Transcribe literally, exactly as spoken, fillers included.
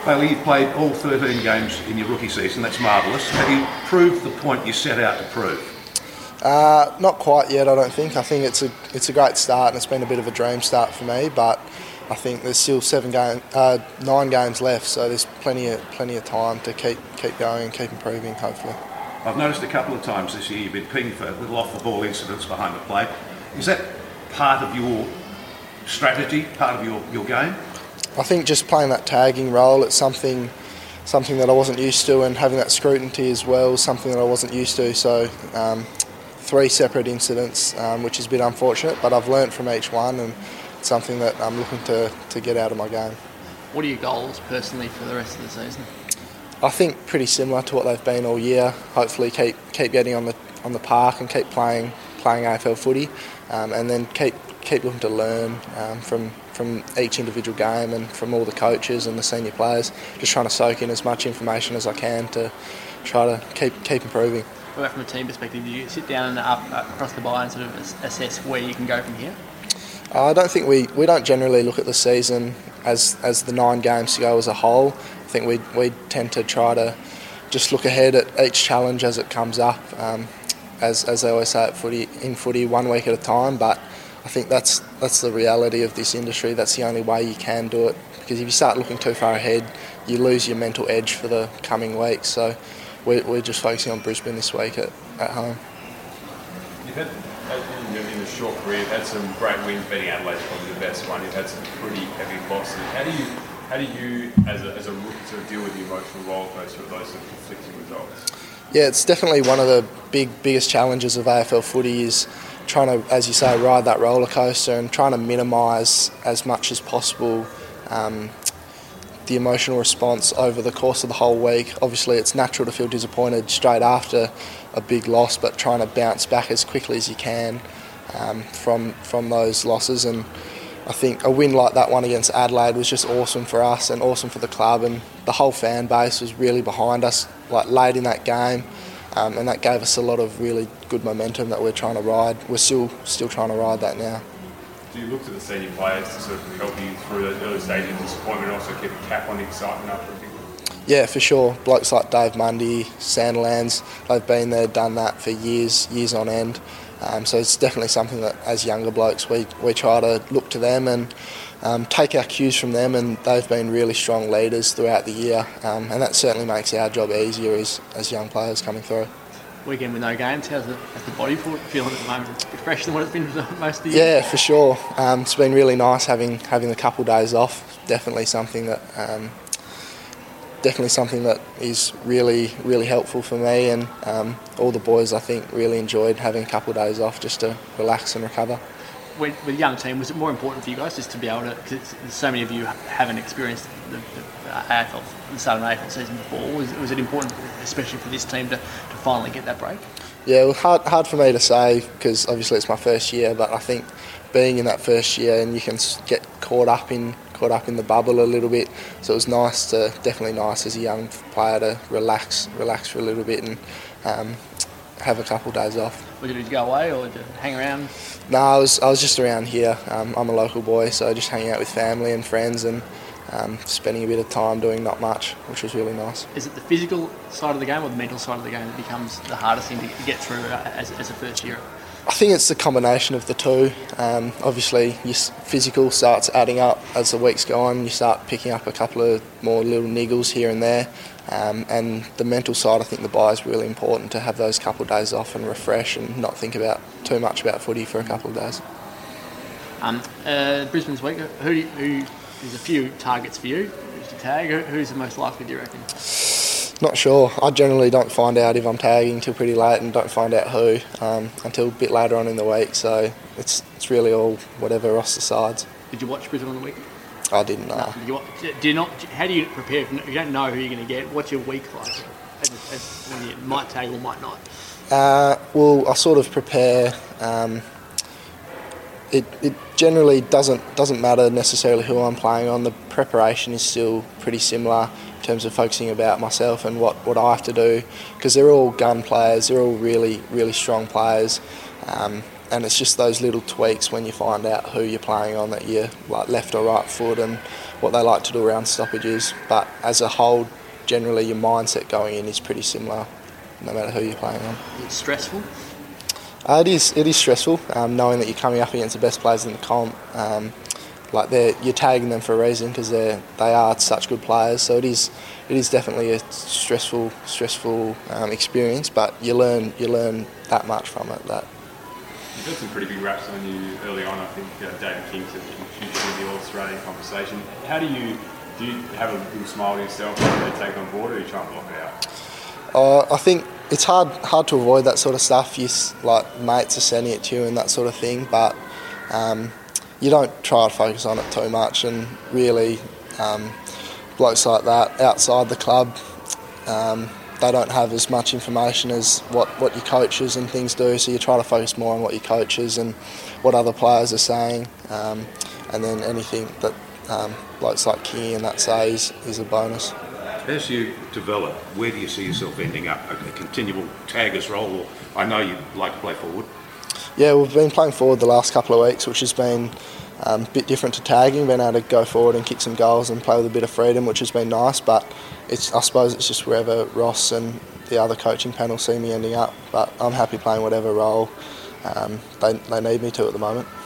Bailey, you played all thirteen games in your rookie season. That's marvellous. Have you proved the point you set out to prove? Uh, not quite yet, I don't think. I think it's a it's a great start, and it's been a bit of a dream start for me. But I think there's still seven game, uh, nine games left, so there's plenty of plenty of time to keep keep going and keep improving. Hopefully. I've noticed a couple of times this year you've been pinged for little off-the-ball incidents behind the plate. Is that part of your strategy, part of your, your game? I think just playing that tagging role, it's something something that I wasn't used to, and having that scrutiny as well is something that I wasn't used to. So um, three separate incidents, um, which is a bit unfortunate, but I've learnt from each one, and it's something that I'm looking to, to get out of my game. What are your goals personally for the rest of the season? I think pretty similar to what they've been all year. Hopefully keep keep getting on the on the park and keep playing playing A F L footy, um, and then keep keep looking to learn um, from from each individual game and from all the coaches and the senior players. Just trying to soak in as much information as I can to try to keep keep improving. What about from a team perspective? Do you sit down and up, up across the bye and sort of assess where you can go from here? Uh, I don't think we, we don't generally look at the season as as the nine games to go as a whole. I think we we tend to try to just look ahead at each challenge as it comes up. Um, as as they always say at footy, in footy, one week at a time. But I think that's that's the reality of this industry. That's the only way you can do it. Because if you start looking too far ahead, you lose your mental edge for the coming weeks. So we're we're just focusing on Brisbane this week at, at home. You've had, in a short career, you've had some great wins. Beating Adelaide's probably the best one. You've had some pretty heavy losses. How do you How do you, as a, as a rookie, sort of deal with the emotional roller coaster of those sort of conflicting results? Yeah, it's definitely one of the big biggest challenges of A F L footy is trying to, as you say, ride that roller coaster and trying to minimise as much as possible um, the emotional response over the course of the whole week. Obviously, it's natural to feel disappointed straight after a big loss, but trying to bounce back as quickly as you can um, from from those losses. And I think a win like that one against Adelaide was just awesome for us and awesome for the club, and the whole fan base was really behind us like late in that game, um, and that gave us a lot of really good momentum that we're trying to ride. We're still still trying to ride that now. Do you look to the senior players to sort of help you through those early stages of disappointment and also keep a cap on the excitement after a big one? Yeah, for sure. Blokes like Dave Mundy, Sandilands, they've been there, done that for years, years on end. Um, so it's definitely something that, as younger blokes, we, we try to look to them and um, take our cues from them, and they've been really strong leaders throughout the year, um, and that certainly makes our job easier as, as young players coming through. Weekend with no games, how's the, how's the body feeling at the moment? It's a bit fresher than what it's been for most of the year? Yeah, for sure. Um, it's been really nice having having a couple of days off. Definitely something that um, definitely something that is really, really helpful for me, and um, all the boys, I think, really enjoyed having a couple of days off just to relax and recover. With, with a young team, was it more important for you guys just to be able to, because so many of you haven't experienced the, the, the A F L, the start of an A F L season before, was, was it important, especially for this team, to, to finally get that break? Yeah, well, hard, hard for me to say, because obviously it's my first year, but I think being in that first year and you can get caught up in caught up in the bubble a little bit, so it was nice to, definitely nice as a young player to relax, relax for a little bit and um, have a couple of days off. Did you go away or did you hang around? No, I was I was just around here. Um, I'm a local boy, so just hanging out with family and friends and um, spending a bit of time doing not much, which was really nice. Is it the physical side of the game or the mental side of the game that becomes the hardest thing to get through as, as a first year? I think it's the combination of the two. Um, obviously, your physical starts adding up as the weeks go on. You start picking up a couple of more little niggles here and there. Um, and the mental side, I think the bye is really important to have those couple of days off and refresh and not think about too much about footy for a couple of days. Um, uh, Brisbane's week, who, do you, who there's a few targets for you to tag. Who's the most likely, do you reckon? Not sure. I generally don't find out if I'm tagging till pretty late and don't find out who um, until a bit later on in the week. So it's it's really all whatever Ross decides. Did you watch Brisbane on the week? I didn't know. No. Do, you, do you not? How do you prepare if you don't know who you're going to get? What's your week like? As, as when you might tag or might not? Uh, well, I sort of prepare. Um, it it generally doesn't doesn't matter necessarily who I'm playing on. The preparation is still pretty similar in terms of focusing about myself and what, what I have to do, because they're all gun players. They're all really really strong players. Um, And it's just those little tweaks when you find out who you're playing on that you're like left or right foot and what they like to do around stoppages. But as a whole, generally your mindset going in is pretty similar, no matter who you're playing on. It's stressful. Uh, it is. It is stressful, um, knowing that you're coming up against the best players in the comp. Um, like they're you're tagging them for a reason because they they are such good players. So it is it is definitely a stressful stressful um, experience. But you learn you learn that much from it. That You've had some pretty big raps on you early on. I think uh, David Kingston introduced you to the All-Australian conversation. How do you do? You have a little smile to yourself when they take on board, or do you try and block it out? uh, I think it's hard hard to avoid that sort of stuff. You s- like mates are sending it to you and that sort of thing, but um, you don't try to focus on it too much. And really, um, blokes like that outside the club, um, they don't have as much information as what, what your coaches and things do. So you try to focus more on what your coaches and what other players are saying, um, and then anything that um, blokes like King and that say is, is a bonus. As you develop, where do you see yourself ending up? A, a continual taggers role? Or I know you like to play forward. Yeah, we've been playing forward the last couple of weeks, which has been um, a bit different to tagging, being able to go forward and kick some goals and play with a bit of freedom, which has been nice. But it's I suppose it's just wherever Ross and the other coaching panel see me ending up. But I'm happy playing whatever role um, they, they need me to at the moment.